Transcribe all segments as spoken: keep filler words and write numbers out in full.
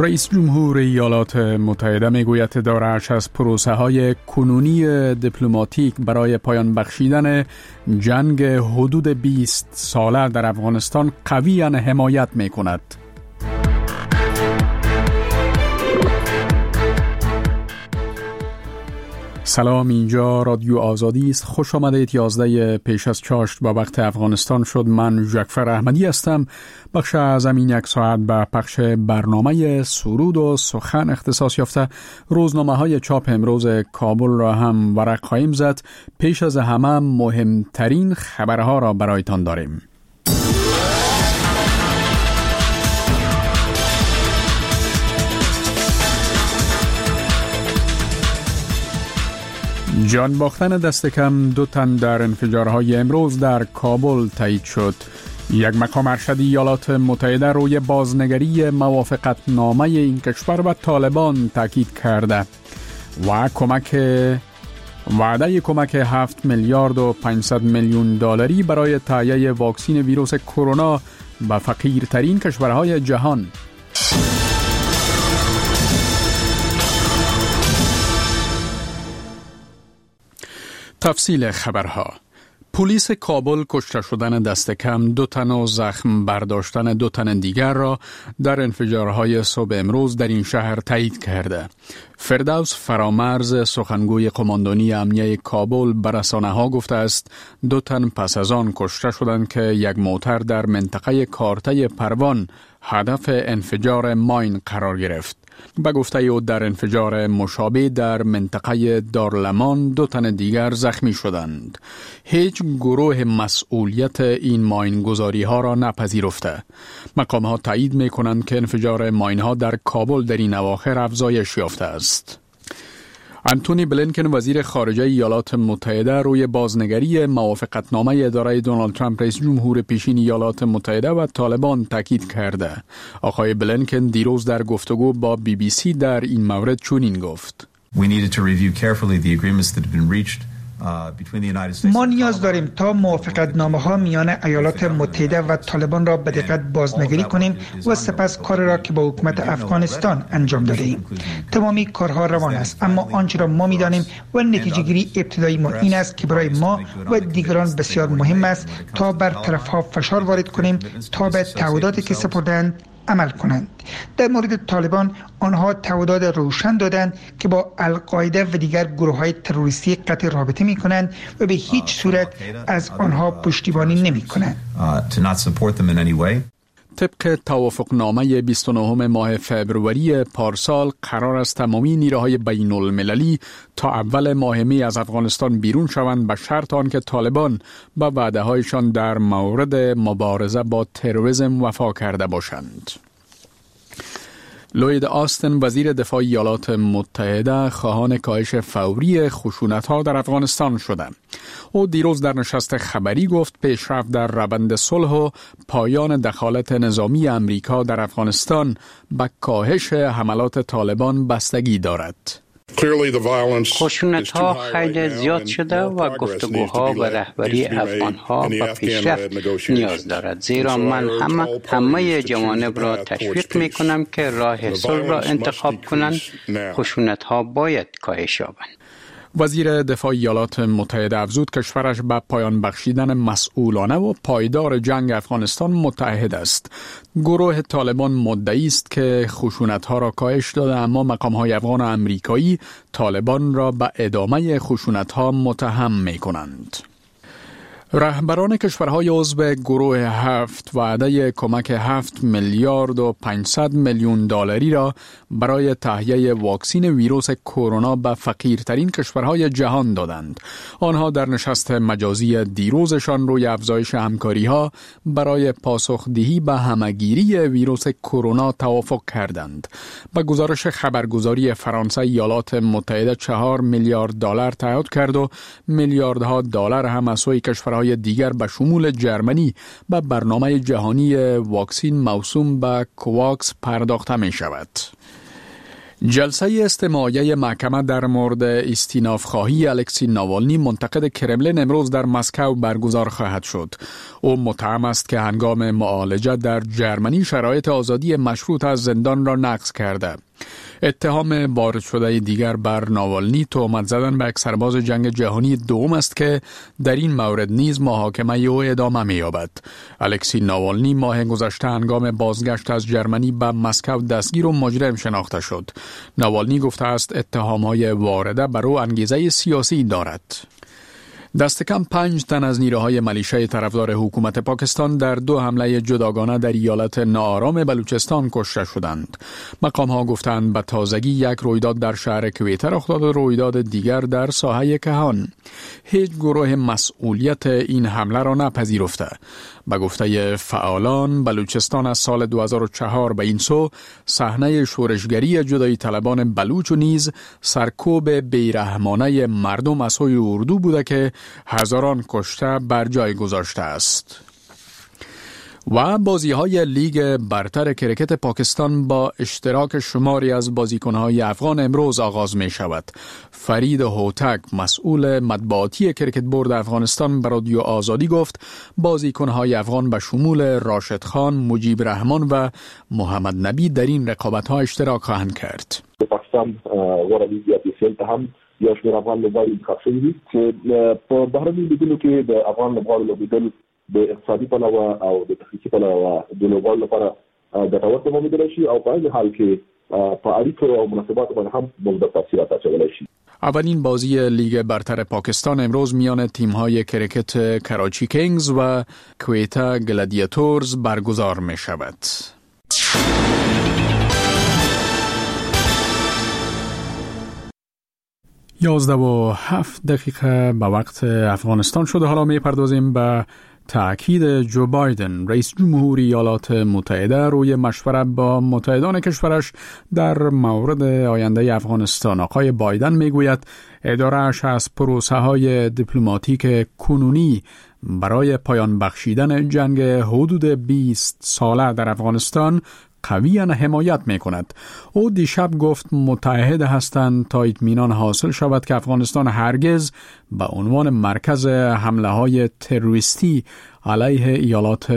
رئیس جمهور ایالات متحده میگوید دارش از پروسه های کنونی دیپلماتیک برای پایان بخشیدن جنگ حدود بیست ساله در افغانستان قویاً حمایت می کند. سلام، اینجا رادیو آزادی است. خوش آمدید. یازده پیش از چاشت با وقت افغانستان شد. من جعفر احمدی هستم. بخش از این یک ساعت به پخش برنامه سرود و سخن اختصاص یافته. روزنامه های چاپ امروز کابل را هم ورق خواهیم زد. پیش از همه مهمترین خبرها را برایتان داریم. جان باختن دست کم دو تن در انفجارهای امروز در کابل تایید شد. یک مقام ارشد ایالات متحده روی بازنگری موافقت نامه این کشور و طالبان تاکید کرده و کمک وعده کمک هفت میلیارد و پانصد میلیون دلاری برای تهیه واکسن ویروس کرونا به فقیرترین کشورهای جهان. تفصیل خبرها. پلیس کابل کشته شدن دست کم دو تن و زخم برداشتن دو تن دیگر را در انفجارهای صبح امروز در این شهر تایید کرده. فردوس فرامرز سخنگوی قماندانی امنیه کابل به رسانه‌ها گفته است دو تن پس از آن کشته شدند که یک موتر در منطقه کارته پروان هدف انفجار ماین قرار گرفت. به گفته او در انفجار مشابه در منطقه دارلمان دو تن دیگر زخمی شدند. هیچ گروه مسئولیت این ماین گذاری ها را نپذیرفته. مقام ها تایید می کنند که انفجار ماین ها در کابل در این اواخر افزایش یافته است. انتونی بلینکن وزیر خارجه ایالات متحده روی بازنگری موافقتنامه اداره دونالد ترامپ رئیس جمهور پیشین ایالات متحده و طالبان تاکید کرده. آقای بلینکن دیروز در گفتگو با بی بی سی در این مورد چنین گفت: We needed to review carefully the agreements that have been reached. ما نیاز داریم تا موافقتنامه ها میان ایالات متحده و طالبان را به دقت بازنگری کنیم و سپس کار را که با حکومت افغانستان انجام داده ایم. تمامی کارها روان است، اما آنچه را ما میدانیم و نتیجه گیری ابتدایی ما این است که برای ما و دیگران بسیار مهم است تا بر طرف ها فشار وارد کنیم تا به تعهداتی که سپردند عمل کنند. در مورد طالبان آنها تعهدات روشن دادند که با القاعده و دیگر گروه‌های تروریستی قطع رابطه می‌کنند و به هیچ صورت از آنها پشتیبانی نمی‌کنند. طبق توافقنامه بیست و نهم ماه فوریه پارسال قرار است تمامی نیروهای بین المللی تا اول ماه می از افغانستان بیرون شوند به شرط آنکه طالبان به وعده‌هایشان در مورد مبارزه با تروریسم وفا کرده باشند. لوید آستن وزیر دفاع ایالات متحده خواهان کاهش فوری خشونت‌ها در افغانستان شده. او دیروز در نشست خبری گفت پیشرفت در روند صلح و پایان دخالت نظامی امریکا در افغانستان به کاهش حملات طالبان بستگی دارد. خشونت‌ها خیلی زیاد شده و گفتگوها و رهبری افغان‌ها به پیشرفت نیاز دارد، زیرا من همه همه جوانب را تشویق می‌کنم که راه صلح را انتخاب کنند. خشونت‌ها باید کاهش یابند. وزیر دفاع ایالات متحده افزود کشورش به پایان بخشیدن مسئولانه و پایدار جنگ افغانستان متعهد است. گروه طالبان مدعی است که خشونت‌ها را کاهش داده، اما مقام‌های افغان و امریکایی طالبان را به ادامه خشونت‌ها متهم می‌کنند. رهبران کشورهای عضو گروه هفت وعده کمک هفت میلیارد و پانصد میلیون دلاری را برای تهیه واکسن ویروس کرونا به فقیرترین کشورهای جهان دادند. آنها در نشست مجازی دیروزشان روی افزایش همکاری‌ها برای پاسخدهی به همه‌گیری ویروس کرونا توافق کردند. با گزارش خبرگزاری فرانسه ایالات متحده چهار میلیارد دلار تعهد کرد و میلیاردها دلار هم از سوی کشورهای دیگر به شمول جرمنی به برنامه جهانی واکسن موسوم به کوواکس پرداخته می شود. جلسه استماعی محکمه در مورد استیناف خواهی الکسی ناوالنی منتقد کرملین امروز در مسکو برگزار خواهد شد. او متهم است که هنگام معالجه در جرمنی شرایط آزادی مشروط از زندان را نقض کرده. اتهام وارد شده دیگر بر ناوالنی تهمت زدن به یک سرباز جنگ جهانی دوم است که در این مورد نیز محاکمه او ادامه می‌یابد. الکسی ناوالنی ماه گذشته هنگام بازگشت از جرمنی به مسکو دستگیر و مجرم شناخته شد. ناوالنی گفته است اتهام‌های وارده بر او انگیزه سیاسی دارد. دست کم پنج تن از نیروهای ملیشه طرفدار حکومت پاکستان در دو حمله جداگانه در ایالت ناآرام بلوچستان کشته شدند. مقام ها گفتند به تازگی یک رویداد در شهر کویته رخ داد و رویداد دیگر در ساحه کهان. هیچ گروه مسئولیت این حمله را نپذیرفته. به گفته فعالان، بلوچستان از سال دو هزار و چهار به این سو صحنه شورشگری جدایی طلبان بلوچ و نیز سرکوب بیرحمانه مردم از سوی اردو بوده که هزاران کشته بر جای گذاشته است. و بازی‌های لیگ برتر کرکت پاکستان با اشتراک شماری از بازیکن‌های افغان امروز آغاز می‌شود. فرید هوتک مسئول مطبوعاتی کرکت بورد افغانستان به رادیو آزادی گفت بازیکن‌های افغان به شمول راشد خان، مجیب رحمان و محمد نبی در این رقابت‌ها اشتراک خواهند کرد. پاکستان غوره لیگ یا پی سی ال ته هم یو شمېر افغان لوبغاړي انتخاب شوي دي چې په بهرنیو لیګونو کې د افغان لوبغاړو لوبېدل د اقتصادي پلوه او د تخنیکي پلوه د لوبغاړو لپاره ګټور تمامېدلی شي او په عین حال کې په اړیکو او مناسباتو باندې هم مثبت تاثیرات اچولی شي. اولین بازی لیگ برتر پاکستان امروز میان تیم‌های کرکت کراچی کینگز و کویتا گلادیاتورز برگزار می شود. یازده و هفت دقیقه به وقت افغانستان شده. حالا می پردازیم به تأکید جو بایدن رئیس جمهوری ایالات متحده روی مشورت با متحدان کشورش در مورد آینده افغانستان. آقای بایدن می گوید اداره‌اش از پروسه های دیپلماتیک کنونی برای پایان بخشیدن جنگ حدود بیست ساله در افغانستان قویاً حمایت می کند. او دیشب گفت متحد هستند تا اطمینان حاصل شود که افغانستان هرگز به عنوان مرکز حمله های تروریستی علیه ایالات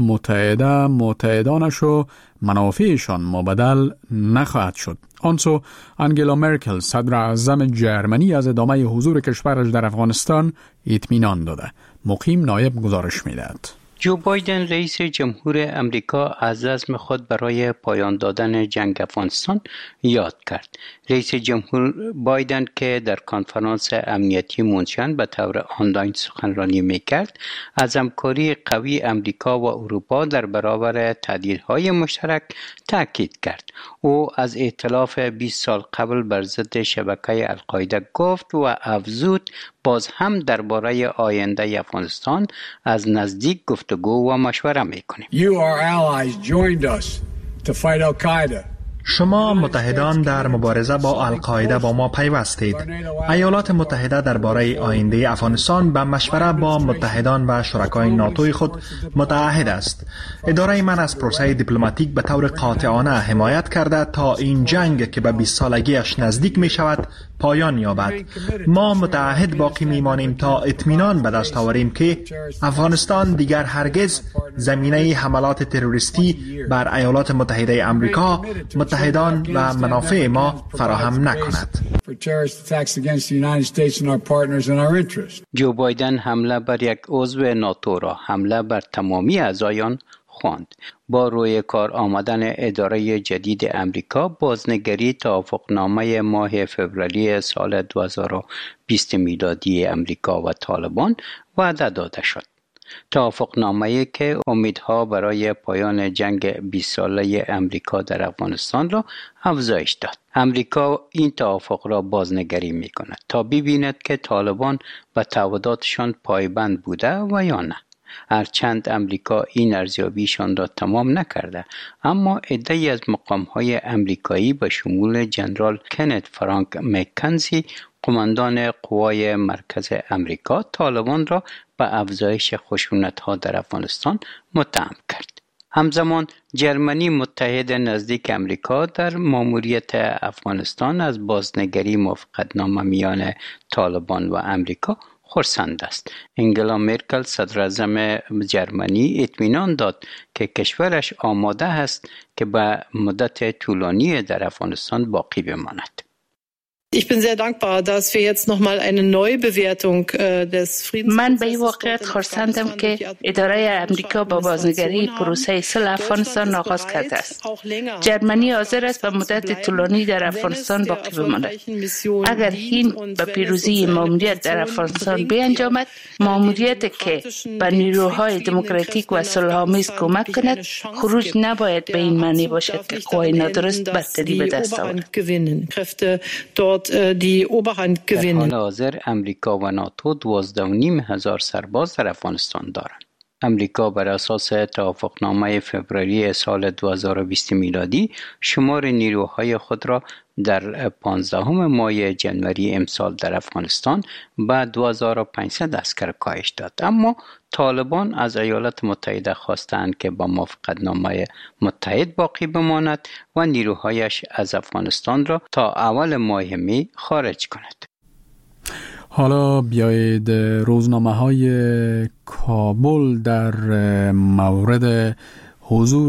متحده متحدانش و منافعشان مبدل نخواهد شد. آنسو انگلا مرکل صدر اعظم جرمنی از ادامه حضور کشورش در افغانستان اطمینان داده. مقیم نایب گزارش می‌دهد. جو بایدن رئیس جمهور امریکا از عزم خود برای پایان دادن جنگ افغانستان یاد کرد. رئیس جمهور بایدن که در کنفرانس امنیتی مونشن به طور آنلاین سخنرانی میکرد، از همکاری قوی امریکا و اروپا در برابر تهدیدهای مشترک تاکید کرد. او از ائتلاف بیست سال قبل بر ضد شبکه القاعده گفت و افزود باز هم درباره آینده افغانستان از نزدیک گفتگو و مشوره میکنیم. You our allies joined us to fight Al-Qaeda. شما متحدان در مبارزه با القاعده با ما پیوستید. ایالات متحده درباره آینده افغانستان به مشوره با متحدان و شرکای ناتوی خود متعهد است. اداره من از پروسه دیپلماتیک به طور قاطعانه حمایت کرده تا این جنگ که به بیست سالگیش نزدیک می شود پایان یابد. ما متعهد باقی میمانیم تا اطمینان به دست آوریم که افغانستان دیگر هرگز زمینه حملات تروریستی بر ایالات متحده آمریکا، متحدان و منافع ما فراهم نکند. جو بایدن حمله بر یک عضو ناتو را حمله بر تمامی اعضایان خواند. با روی کار آمدن اداره جدید امریکا، بازنگری توافقنامه ماه فوریه سال دو هزار و بیست میلادی امریکا و طالبان وعده داده شد. توافقنامه‌ای که امیدها برای پایان جنگ بیست ساله امریکا در افغانستان را افزایش داد. امریکا این توافق را بازنگری می‌کند تا ببیند که طالبان به تعهداتشان پایبند بوده و یا نه. هرچند امریکا این ارزیابیشان را تمام نکرده، اما عده‌ای از مقام‌های امریکایی به شمول جنرال کنت فرانک مکنزی، قماندان قوای مرکز امریکا، طالبان را به افزایش خشونت‌ها در افغانستان متهم کرد. همزمان جرمنی متحد نزدیک امریکا در ماموریت افغانستان از بازنگری موافقتنامه میان طالبان و امریکا خرسند است. انگلا مرکل صدر اعظم جرمنی اطمینان داد که کشورش آماده است که به مدت طولانی در افغانستان باقی بماند. Ich bin sehr dankbar, dass wir jetzt noch mal eine Neubewertung des Friedensprozesses. من به واقعیت خرسندم که اداره امریکا با بازنگری پروسه صلح افغانستان آغاز کرده است. جرمنی حاضر است به مدت طولانی در افغانستان باقی بماند. اگر این به پیروزی ماموریت در افغانستان بیانجامد، ماموریت که به نیروهای دموکراتیک و صلح‌آمیز کمک کند، خروج نباید به این معنی باشد که قوای نادرست برتری به دست آورد. در حال حاضر امریکا و ناتو دوازده و نیم هزار سرباز در افغانستان دارند. امریکا بر اساس توافقنامه فوریه سال دو هزار و بیست میلادی شمار نیروهای خود را در پانزدهم ماه جنوری امسال در افغانستان به دو هزار و پانصد عسکر کاهش داد. اما طالبان از ایالات متحده خواستند که با موافقتنامه متحد باقی بماند و نیروهایش از افغانستان را تا اول ماه می خارج کند. حالا بیایید روزنامه‌های کابل در مورد حضور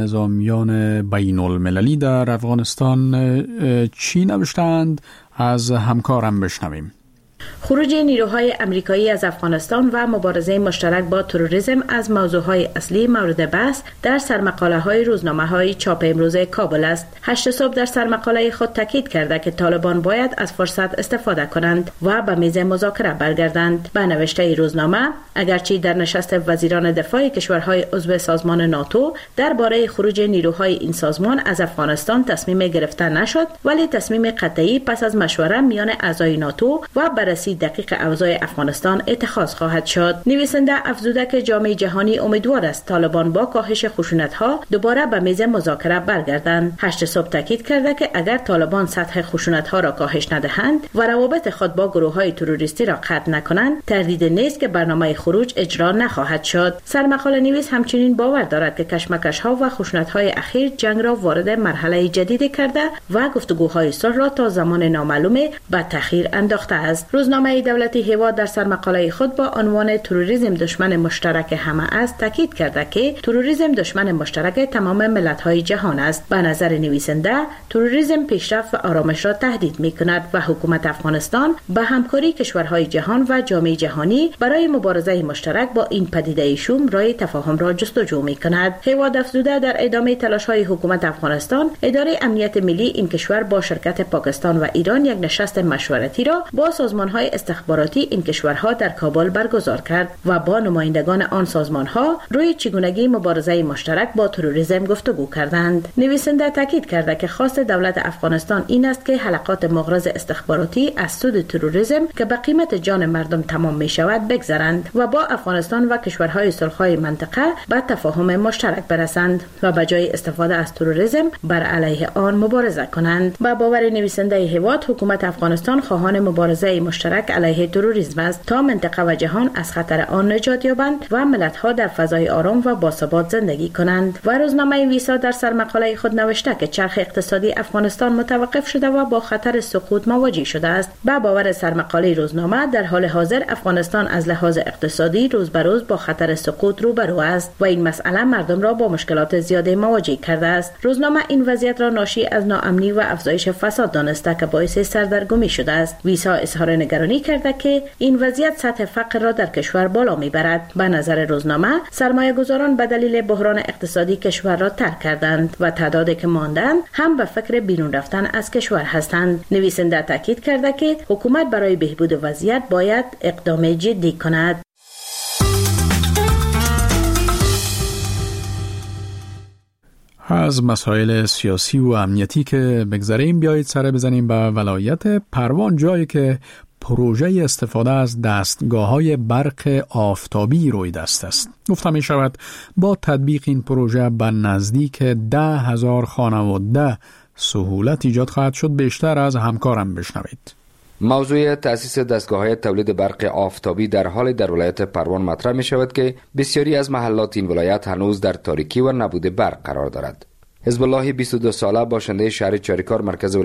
نظامیان بین المللی در افغانستان چی نوشتند؟ از همکارم بشنویم. خروج نیروهای امریکایی از افغانستان و مبارزه مشترک با تروریسم از موضوعهای اصلی مورد بحث در سرمقاله‌های روزنامه‌های چاپ امروز کابل است. هشت صبح در سرمقاله خود تاکید کرده که طالبان باید از فرصت استفاده کنند و به میز مذاکره برگردند. به نوشته روزنامه، اگرچه در نشست وزیران دفاع کشورهای عضو سازمان ناتو درباره خروج نیروهای این سازمان از افغانستان تصمیم گرفته نشد، ولی تصمیم قطعی پس از مشوره میان اعضای ناتو و بررسی دقیق اوضاع افغانستان اتخاذ خواهد شد. نویسنده افزوده که جامعه جهانی امیدوار است طالبان با کاهش خشونت‌ها دوباره به میز مذاکره برگردند. هشت صبح تاکید کرده که اگر طالبان سطح خشونت‌ها را کاهش ندهند و روابط خود با گروه‌های تروریستی را قطع نکنند، تردید نیست که برنامه خروج اجرا نخواهد شد. سرمقاله نویس همچنین باور دارد که کشمکش‌ها و خشونت‌های اخیر جنگ را وارد مرحله جدیدی کرده و گفتگوهای صلح را تا زمان نامعلوم به تأخیر انداخته است. روزنامه دولتی هیوا در سرمقاله خود با عنوان تروریسم دشمن مشترک همه است تاکید کرده که تروریسم دشمن مشترک تمام ملت‌های جهان است. به نظر نویسنده، تروریسم پیشرفت و آرامش را تهدید می‌کند و حکومت افغانستان به همکاری کشورهای جهان و جامعه جهانی برای مبارزه مشترک با این پدیده شوم راه تفاهم را جستجو می‌کند. هیوا افزوده در ادامه تلاش‌های حکومت افغانستان، اداره امنیت ملی این کشور با شرکت پاکستان و ایران یک نشست مشورتی را با سازمان‌های استخباراتی این کشورها در کابل برگزار کرد و با نمایندگان آن سازمان‌ها روی چگونگی مبارزه مشترک با تروریسم گفتگو کردند. نویسنده تاکید کرده که خواست دولت افغانستان این است که حلقات مغرض استخباراتی از سود تروریسم که به قیمت جان مردم تمام می‌شود بگذرند و با افغانستان و کشورهای صلح‌های منطقه به تفاهم مشترک برسند و به جای استفاده از تروریسم بر علیه آن مبارزه کنند. با باور نویسنده هیواد، حکومت افغانستان خواهان مبارزه مشترک علیه تروریسم است تا منطقه و جهان از خطر آن نجات یابند و ملت‌ها در فضای آرام و باثبات زندگی کنند. و روزنامه ویسا در سرمقاله خود نوشته که چرخ اقتصادی افغانستان متوقف شده و با خطر سقوط مواجه شده است. با باور سرمقاله روزنامه، در حال حاضر افغانستان از لحاظ اقتصادی روز به روز با خطر سقوط روبرو است و این مسئله مردم را با مشکلات زیاده مواجه کرده است. روزنامه این وضعیت را ناشی از ناامنی و افزایش فساد دانسته که باعث سردرگمی شده است. ویسا اظهار نگرانی کرده که این وضعیت سطح فقر را در کشور بالا میبرد. به نظر روزنامه، سرمایه گذاران به دلیل بحران اقتصادی کشور را ترک کردند و تعدادی که ماندند هم به فکر بیرون رفتن از کشور هستند. نویسنده تاکید کرده که حکومت برای بهبود وضعیت باید اقدام جدی کند. از مسائل سیاسی و امنیتی که بگذاریم، بیایید سر بزنیم به ولایت پروان، جایی که پروژه استفاده از دستگاه‌های برق آفتابی روی دست است. گفته می شود با تطبیق این پروژه به نزدیک ده هزار خانواده سهولت ایجاد خواهد شد. بیشتر از همکارم بشنوید. موضوع تأسیس دستگاه‌های تولید برق آفتابی در حال در ولایت پروان مطرح می شود که بسیاری از محلات این ولایت هنوز در تاریکی و نبود برق قرار دارد. حزب الله بیست و دو ساله باشنده شهر چاریکار مرکز